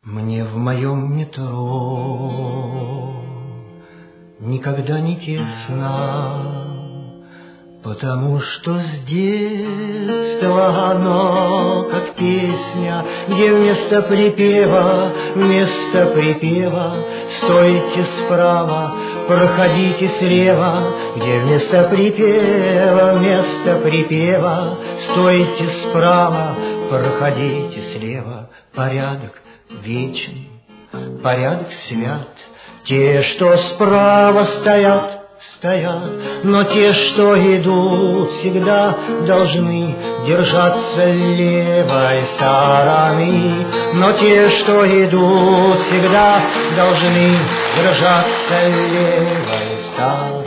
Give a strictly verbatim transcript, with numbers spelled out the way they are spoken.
Мне в моем метро никогда не тесно, потому что с детства оно как песня, где вместо припева, вместо припева стойте справа, проходите слева, где вместо припева, вместо припева стойте справа, проходите слева. Порядок вечен, порядок свят, те, что справа стоят, стоят, но те, что идут, всегда должны держаться левой стороны. Но те, что идут, всегда должны держаться левой стороны.